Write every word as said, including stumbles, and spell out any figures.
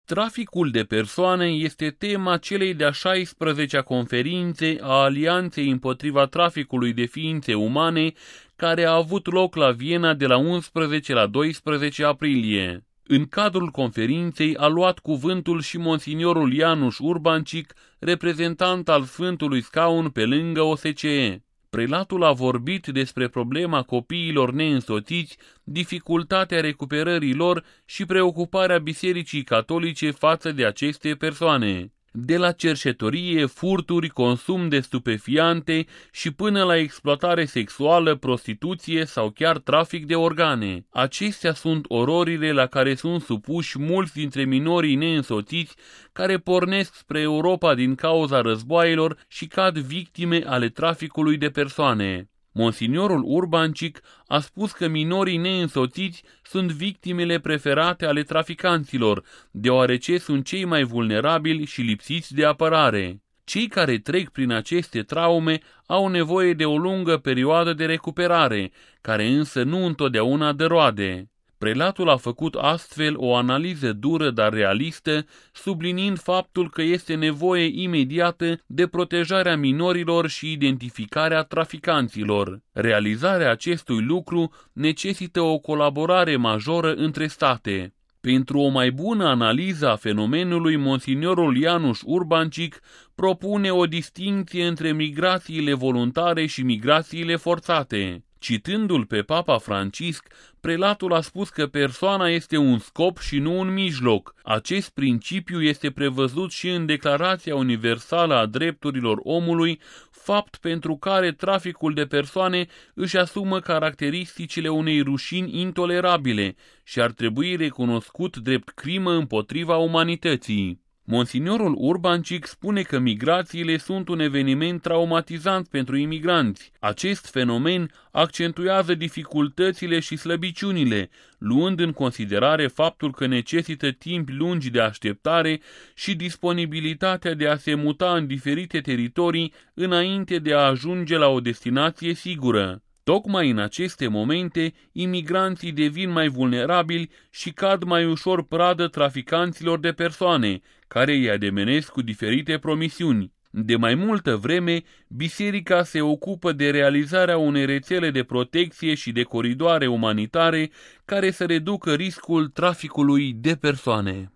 Traficul de persoane este tema celei de-a șaisprezecea conferințe a Alianței împotriva traficului de ființe umane, care a avut loc la Viena de la unsprezece la doisprezece aprilie. În cadrul conferinței a luat cuvântul și monsignorul János Urbancic, reprezentant al Sfântului Scaun pe lângă O S C E. Prelatul a vorbit despre problema copiilor neînsoțiți, dificultatea recuperării lor și preocuparea Bisericii Catolice față de aceste persoane. De la cerșetorie, furturi, consum de stupefiante și până la exploatare sexuală, prostituție sau chiar trafic de organe. Acestea sunt ororile la care sunt supuși mulți dintre minorii neînsoțiți care pornesc spre Europa din cauza războaielor și cad victime ale traficului de persoane. Monsignorul Urbancic a spus că minorii neînsoțiți sunt victimele preferate ale traficanților, deoarece sunt cei mai vulnerabili și lipsiți de apărare. Cei care trec prin aceste traume au nevoie de o lungă perioadă de recuperare, care însă nu întotdeauna dă roade. Prelatul a făcut astfel o analiză dură, dar realistă, subliniind faptul că este nevoie imediată de protejarea minorilor și identificarea traficanților. Realizarea acestui lucru necesită o colaborare majoră între state. Pentru o mai bună analiză a fenomenului, monsignorul János Urbancic propune o distincție între migrațiile voluntare și migrațiile forțate. Citându-l pe Papa Francisc, prelatul a spus că persoana este un scop și nu un mijloc. Acest principiu este prevăzut și în Declarația Universală a Drepturilor Omului, fapt pentru care traficul de persoane își asumă caracteristicile unei rușini intolerabile și ar trebui recunoscut drept crimă împotriva umanității. Monsignorul Urbancic spune că migrațiile sunt un eveniment traumatizant pentru imigranți. Acest fenomen accentuează dificultățile și slăbiciunile, luând în considerare faptul că necesită timp lungi de așteptare și disponibilitatea de a se muta în diferite teritorii înainte de a ajunge la o destinație sigură. Tocmai în aceste momente, imigranții devin mai vulnerabili și cad mai ușor pradă traficanților de persoane, care îi ademenesc cu diferite promisiuni. De mai multă vreme, biserica se ocupă de realizarea unei rețele de protecție și de coridoare umanitare care să reducă riscul traficului de persoane.